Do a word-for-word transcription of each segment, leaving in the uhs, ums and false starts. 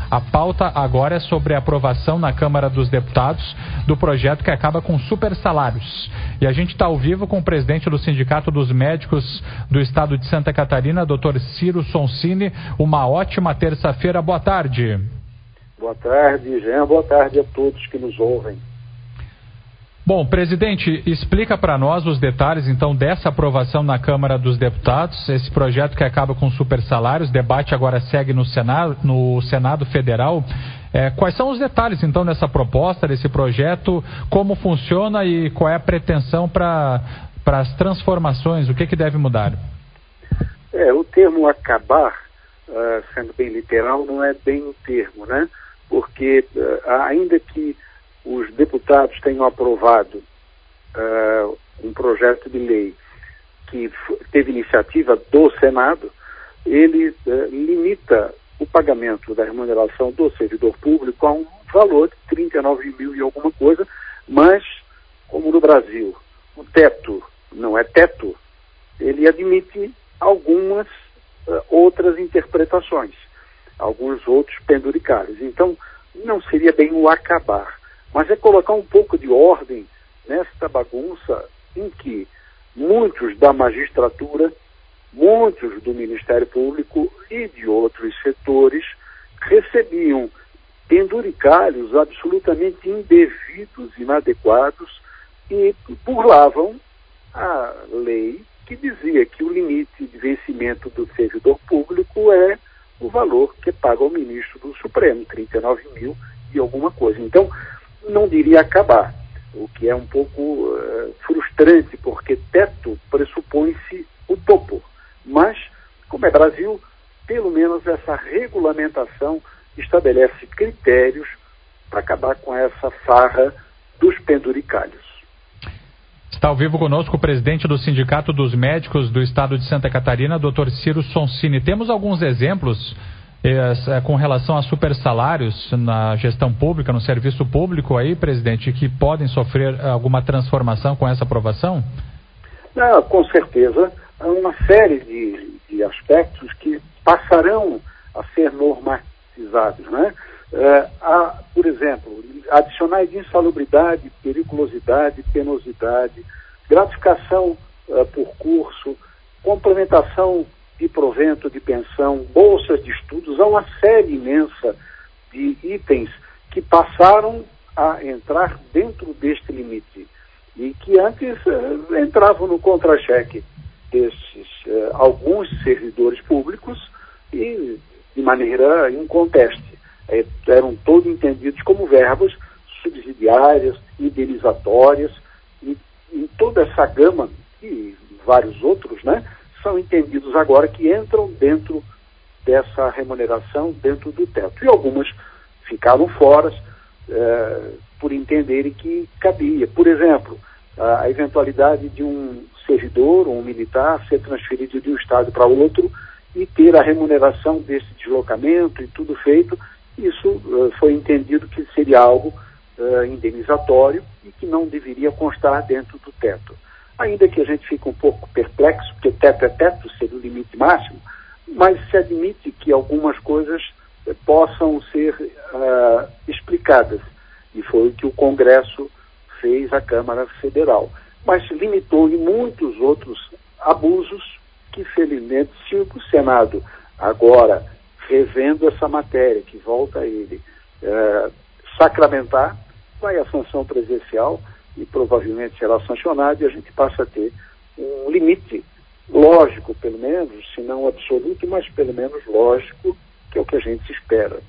A pauta agora é sobre a aprovação na Câmara dos Deputados do projeto que acaba com super salários. E a gente está ao vivo com o presidente do Sindicato dos Médicos do Estado de Santa Catarina, doutor Ciro Sonsini. Uma ótima terça-feira. Boa tarde. Boa tarde, Jean. Boa tarde a todos que nos ouvem. Bom, presidente, explica para nós os detalhes, então, dessa aprovação na Câmara dos Deputados, esse projeto que acaba com super salários. O debate agora segue no Senado, no Senado Federal. É, quais são os detalhes, então, dessa proposta, desse projeto, como funciona e qual é a pretensão para para as transformações, o que, que deve mudar? É, o termo acabar, uh, sendo bem literal, não é bem o termo, né? Porque uh, ainda que os deputados tenham aprovado uh, um projeto de lei que teve iniciativa do Senado, ele uh, limita o pagamento da remuneração do servidor público a um valor de trinta e nove mil e alguma coisa, mas, como no Brasil o teto não é teto, ele admite algumas uh, outras interpretações, alguns outros penduricalhos. Então, não seria bem o acabar, mas é colocar um pouco de ordem nesta bagunça em que muitos da magistratura, muitos do Ministério Público e de outros setores recebiam penduricalhos absolutamente indevidos, inadequados, e burlavam a lei que dizia que o limite de vencimento do servidor público é o valor que paga o ministro do Supremo, trinta e nove mil e alguma coisa. Então, não diria acabar, o que é um pouco uh, frustrante, porque teto pressupõe-se o topo. Mas, como é Brasil, pelo menos essa regulamentação estabelece critérios para acabar com essa farra dos penduricalhos. Está ao vivo conosco o presidente do Sindicato dos Médicos do Estado de Santa Catarina, doutor Ciro Sonsini. Temos alguns exemplos eh, com relação a super salários na gestão pública, no serviço público aí, presidente, que podem sofrer alguma transformação com essa aprovação? Não, com certeza. Há uma série de, de aspectos que passarão a ser normatizados, né? Uh, há, por exemplo, adicionais de insalubridade, periculosidade, penosidade, gratificação uh, por curso, complementação de provento de pensão, bolsas de estudos. Há uma série imensa de itens que passaram a entrar dentro deste limite e que antes uh, entravam no contra-cheque desses uh, alguns servidores públicos e de maneira inconteste. Eram todos entendidos como verbas subsidiárias, indenizatórias, e, e toda essa gama e vários outros, né, são entendidos agora que entram dentro dessa remuneração, dentro do teto. E algumas ficaram fora eh, por entenderem que cabia. Por exemplo, a, a eventualidade de um servidor, um militar, ser transferido de um estado para outro e ter a remuneração desse deslocamento e tudo feito. Isso uh, foi entendido que seria algo uh, indenizatório e que não deveria constar dentro do teto. Ainda que a gente fique um pouco perplexo, porque teto é teto, seria o limite máximo, mas se admite que algumas coisas uh, possam ser uh, explicadas. E foi o que o Congresso fez à Câmara Federal. Mas limitou em muitos outros abusos que, felizmente, se o Senado agora, revendo essa matéria, que volta a ele é, sacramentar, vai a sanção presencial e provavelmente será sancionado e a gente passa a ter um limite lógico, pelo menos, se não absoluto, mas pelo menos lógico, que é o que a gente espera.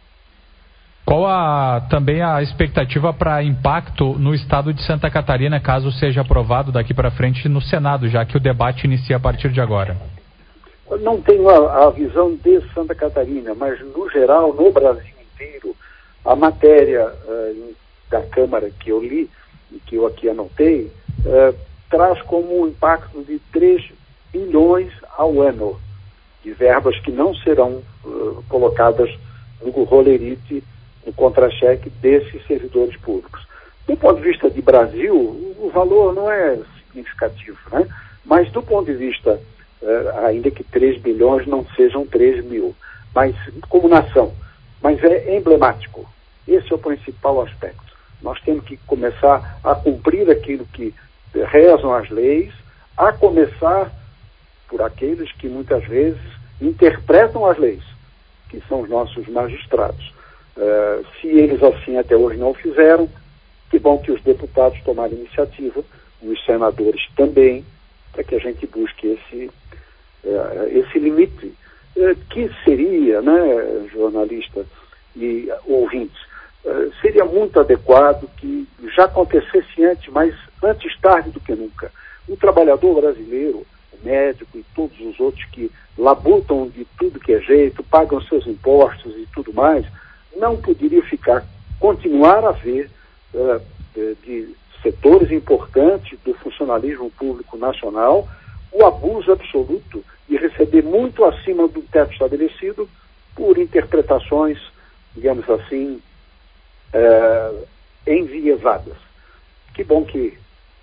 Qual a, também a expectativa para impacto no estado de Santa Catarina, caso seja aprovado daqui para frente no Senado, já que o debate inicia a partir de agora? Eu não tenho a, a visão de Santa Catarina, mas no geral, no Brasil inteiro, a matéria uh, da Câmara que eu li e que eu aqui anotei, uh, traz como um impacto de três bilhões ao ano de verbas que não serão uh, colocadas no rolerite, no contra-cheque desses servidores públicos. Do ponto de vista de Brasil, o valor não é significativo, né? Mas do ponto de vista, uh, ainda que três bilhões não sejam três mil, mas como nação, mas é emblemático. Esse é o principal aspecto. Nós temos que começar a cumprir aquilo que rezam as leis, a começar por aqueles que muitas vezes interpretam as leis, que são os nossos magistrados. Uh, se eles assim até hoje não o fizeram, que bom que os deputados tomaram iniciativa, os senadores também, para que a gente busque esse, uh, esse limite, uh, que seria, né, jornalista e ouvintes, uh, seria muito adequado que já acontecesse antes, mas antes tarde do que nunca. O trabalhador brasileiro, o médico e todos os outros que labutam de tudo que é jeito, pagam seus impostos e tudo mais, não poderia ficar, continuar a ver uh, de setores importantes do funcionalismo público nacional o abuso absoluto de receber muito acima do teto estabelecido por interpretações, digamos assim, uh, enviesadas. Que bom que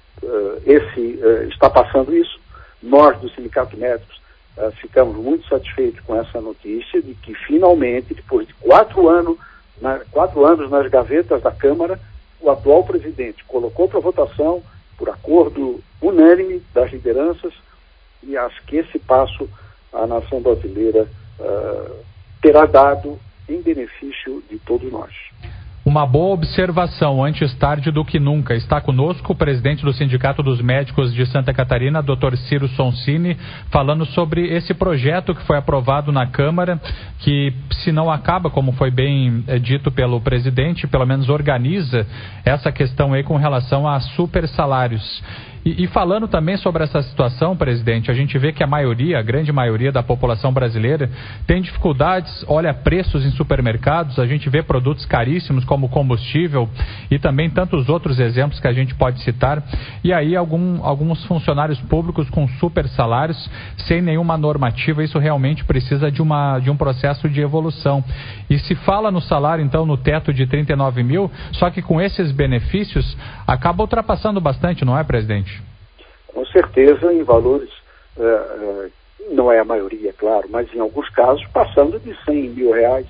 uh, esse uh, está passando isso. Nós, do Sindicato Médicos, Uh, ficamos muito satisfeitos com essa notícia de que finalmente, depois de quatro anos, na, quatro anos nas gavetas da Câmara, o atual presidente colocou para votação, por acordo unânime das lideranças, e acho que esse passo a nação brasileira uh, terá dado em benefício de todos nós. Uma boa observação, antes tarde do que nunca. Está conosco o presidente do Sindicato dos Médicos de Santa Catarina, doutor Ciro Sonsini, falando sobre esse projeto que foi aprovado na Câmara, que, se não acaba, como foi bem é, dito pelo presidente, pelo menos organiza essa questão aí com relação a super salários. E, e falando também sobre essa situação, presidente, a gente vê que a maioria, a grande maioria da população brasileira tem dificuldades, olha preços em supermercados, a gente vê produtos caríssimos como combustível e também tantos outros exemplos que a gente pode citar. E aí algum, alguns funcionários públicos com super salários, sem nenhuma normativa, isso realmente precisa de, uma, de um processo de evolução. E se fala no salário, então, no teto de trinta e nove mil, só que com esses benefícios acaba ultrapassando bastante, não é, presidente? Com certeza, em valores, uh, uh, não é a maioria, claro, mas em alguns casos passando de cem mil reais,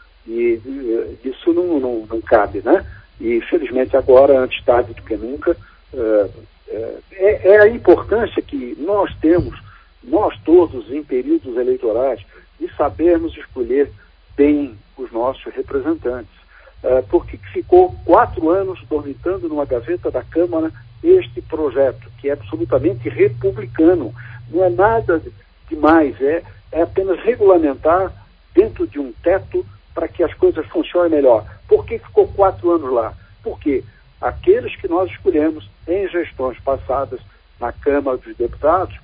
e uh, isso não, não, não cabe, né? E felizmente agora, antes tarde do que nunca, uh, uh, é, é a importância que nós temos, nós todos em períodos eleitorais, de sabermos escolher bem os nossos representantes. Uh, porque ficou quatro anos dormitando numa gaveta da Câmara este projeto, que é absolutamente republicano. Não é nada demais, é, é apenas regulamentar dentro de um teto para que as coisas funcionem melhor. Por que ficou quatro anos lá? Porque aqueles que nós escolhemos em gestões passadas na Câmara dos Deputados,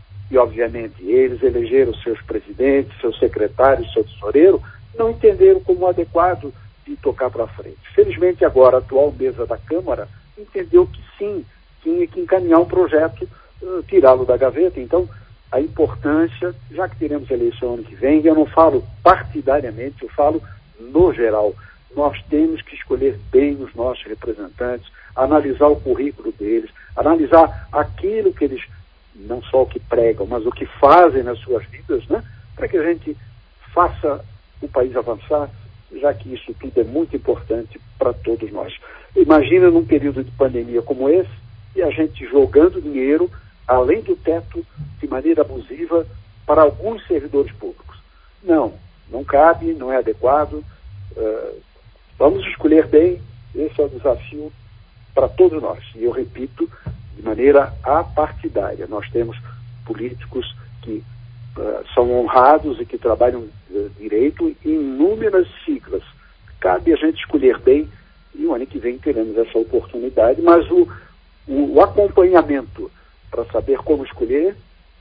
e obviamente eles elegeram seus presidentes, seus secretários, seu tesoureiro, não entenderam como adequado de tocar para frente. Felizmente agora a atual mesa da Câmara entendeu que sim, tinha que encaminhar um projeto, uh, tirá-lo da gaveta. Então, a importância, já que teremos eleição ano que vem, eu não falo partidariamente, eu falo no geral, nós temos que escolher bem os nossos representantes, analisar o currículo deles, analisar aquilo que eles, não só o que pregam, mas o que fazem nas suas vidas, né, para que a gente faça o país avançar, já que isso tudo é muito importante para todos nós. Imagina num período de pandemia como esse, e a gente jogando dinheiro além do teto de maneira abusiva para alguns servidores públicos. Não, não cabe, não é adequado. Uh, vamos escolher bem, esse é o desafio para todos nós. E eu repito, de maneira apartidária. Nós temos políticos que uh, são honrados e que trabalham uh, direito em inúmeras siglas. Cabe a gente escolher bem e o ano que vem teremos essa oportunidade, mas o, o, o acompanhamento para saber como escolher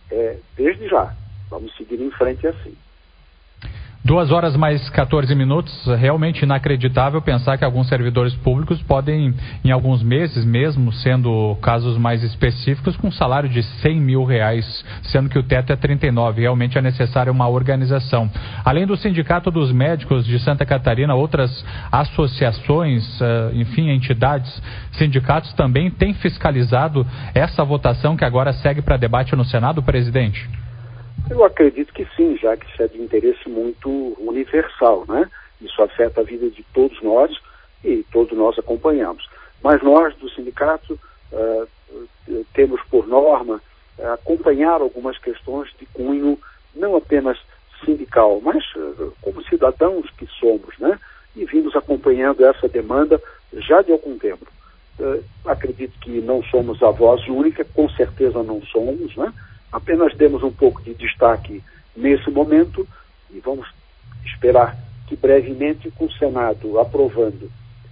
é desde já. Vamos seguir em frente assim. Duas horas mais quatorze minutos, realmente inacreditável pensar que alguns servidores públicos podem, em alguns meses mesmo, sendo casos mais específicos, com um salário de cem mil reais, sendo que o teto é trinta e nove. Realmente é necessária uma organização. Além do Sindicato dos Médicos de Santa Catarina, outras associações, enfim, entidades, sindicatos também têm fiscalizado essa votação que agora segue para debate no Senado, presidente? Eu acredito que sim, já que isso é de interesse muito universal, né? Isso afeta a vida de todos nós e todos nós acompanhamos. Mas nós, do sindicato, uh, temos por norma uh, acompanhar algumas questões de cunho não apenas sindical, mas uh, como cidadãos que somos, né? E vimos acompanhando essa demanda já de algum tempo. Uh, acredito que não somos a voz única, com certeza não somos, né? Apenas demos um pouco de destaque nesse momento e vamos esperar que brevemente, com o Senado aprovando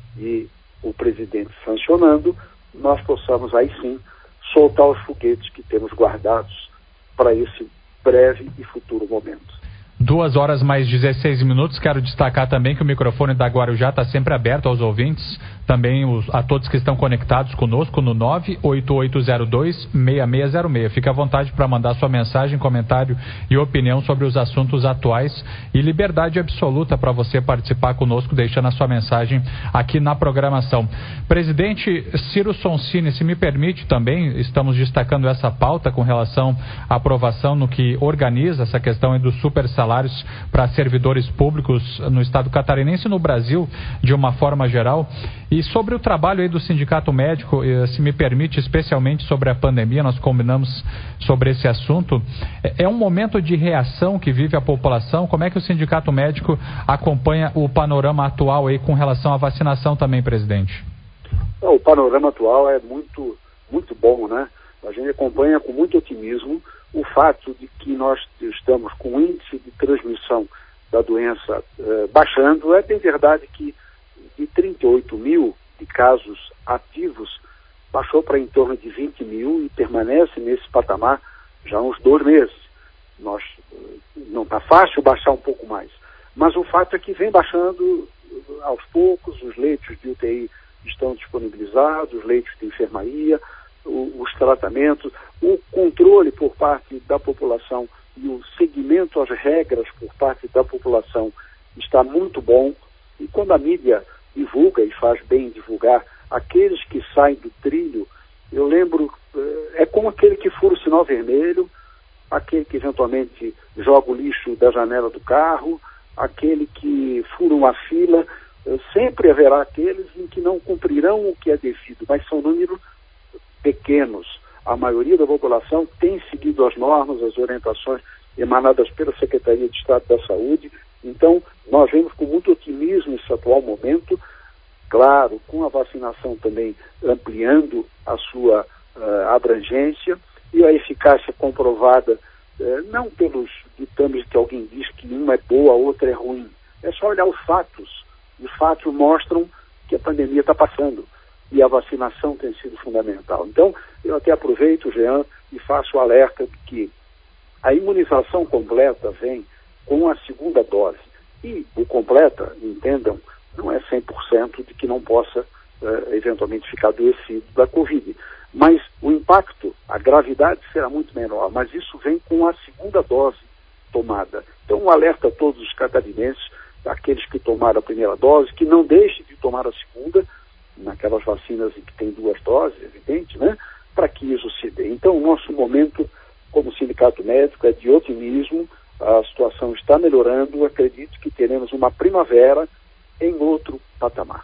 e o presidente sancionando, nós possamos aí sim soltar os foguetes que temos guardados para esse breve e futuro momento. Duas horas mais dezesseis minutos. Quero destacar também que o microfone da Guarujá está sempre aberto aos ouvintes, também os, a todos que estão conectados conosco no nove oito oito zero dois seis seis zero seis. Fique à vontade para mandar sua mensagem, comentário e opinião sobre os assuntos atuais, e liberdade absoluta para você participar conosco, deixando a sua mensagem aqui na programação. Presidente Ciro Sonsini, se me permite também, estamos destacando essa pauta com relação à aprovação no que organiza essa questão dos super salários para servidores públicos no estado catarinense e no Brasil de uma forma geral. E sobre o trabalho aí do Sindicato Médico, se me permite, especialmente sobre a pandemia, nós combinamos sobre esse assunto. É um momento de reação que vive a população. Como é que o Sindicato Médico acompanha o panorama atual aí com relação à vacinação também, presidente? O panorama atual é muito, muito bom, né? A gente acompanha com muito otimismo o fato de que nós estamos com o índice de transmissão da doença eh, baixando. É bem verdade que de trinta e oito mil de casos ativos, baixou para em torno de vinte mil e permanece nesse patamar já há uns dois meses. Nós, não está fácil baixar um pouco mais, mas o fato é que vem baixando aos poucos. Os leitos de U T I estão disponibilizados, os leitos de enfermaria, o, os tratamentos, o controle por parte da população e o seguimento às regras por parte da população está muito bom. E quando a mídia divulga, e faz bem divulgar, aqueles que saem do trilho, eu lembro, é como aquele que fura o sinal vermelho, aquele que eventualmente joga o lixo da janela do carro, aquele que fura uma fila. Sempre haverá aqueles em que não cumprirão o que é devido, mas são números pequenos. A maioria da população tem seguido as normas, as orientações emanadas pela Secretaria de Estado da Saúde. Então, nós vemos com muito otimismo esse atual momento, claro, com a vacinação também ampliando a sua uh, abrangência e a eficácia comprovada, uh, não pelos ditames que alguém diz que uma é boa, a outra é ruim. É só olhar os fatos. Os fatos mostram que a pandemia está passando e a vacinação tem sido fundamental. Então, eu até aproveito, Jean, e faço o alerta de que a imunização completa vem com a segunda dose. E o completa, entendam, não é cem por cento de que não possa, uh, eventualmente, ficar adoecido da Covid. Mas o impacto, a gravidade será muito menor. Mas isso vem com a segunda dose tomada. Então, um alerta a todos os catarinenses, aqueles que tomaram a primeira dose, que não deixem de tomar a segunda, naquelas vacinas em que tem duas doses, evidente, né? Para que isso se dê. Então, o nosso momento, como Sindicato Médico, é de otimismo. A situação está melhorando. Acredito que teremos uma primavera em outro patamar.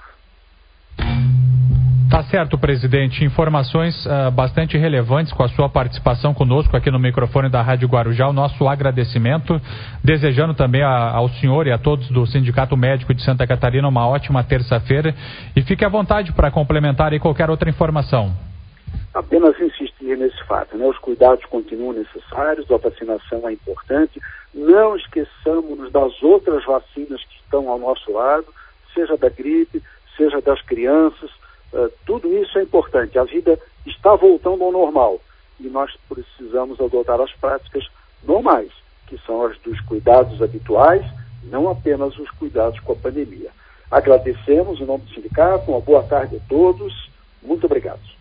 Tá certo, presidente. Informações uh, bastante relevantes com a sua participação conosco aqui no microfone da Rádio Guarujá. O nosso agradecimento, desejando também a, ao senhor e a todos do Sindicato Médico de Santa Catarina uma ótima terça-feira, e fique à vontade para complementar aí qualquer outra informação. Apenas insistir nesse fato, né? Os cuidados continuam necessários, a vacinação é importante. Não esqueçamos das outras vacinas que estão ao nosso lado, seja da gripe, seja das crianças. Uh, tudo isso é importante. A vida está voltando ao normal e nós precisamos adotar as práticas normais, que são as dos cuidados habituais, não apenas os cuidados com a pandemia. Agradecemos em nome do sindicato, uma boa tarde a todos, muito obrigado.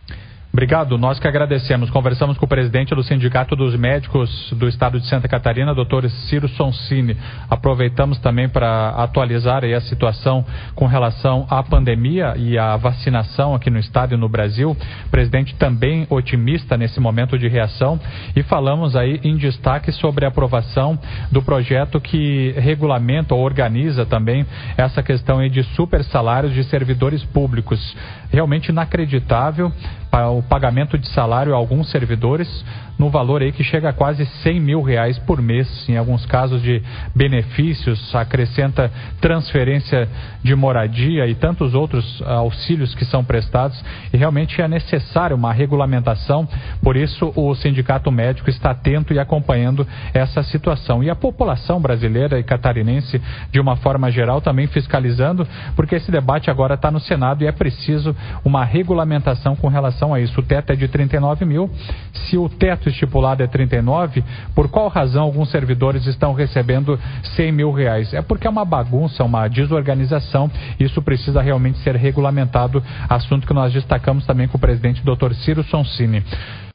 Obrigado, nós que agradecemos. Conversamos com o presidente do Sindicato dos Médicos do Estado de Santa Catarina, doutor Ciro Sonsini. Aproveitamos também para atualizar aí a situação com relação à pandemia e à vacinação aqui no Estado e no Brasil. O presidente também otimista nesse momento de reação, e falamos aí em destaque sobre a aprovação do projeto que regulamenta ou organiza também essa questão aí de super salários de servidores públicos. Realmente inacreditável o pagamento de salário a alguns servidores no valor aí que chega a quase cem mil reais por mês, em alguns casos de benefícios, acrescenta transferência de moradia e tantos outros auxílios que são prestados, e realmente é necessário uma regulamentação. Por isso o Sindicato Médico está atento e acompanhando essa situação, e a população brasileira e catarinense de uma forma geral também fiscalizando, porque esse debate agora está no Senado e é preciso uma regulamentação com relação a isso. O teto é de trinta e nove mil, se o teto estipulado é trinta e nove, por qual razão alguns servidores estão recebendo cem mil reais? É porque é uma bagunça, uma desorganização, isso precisa realmente ser regulamentado, assunto que nós destacamos também com o presidente doutor Ciro Sonsini.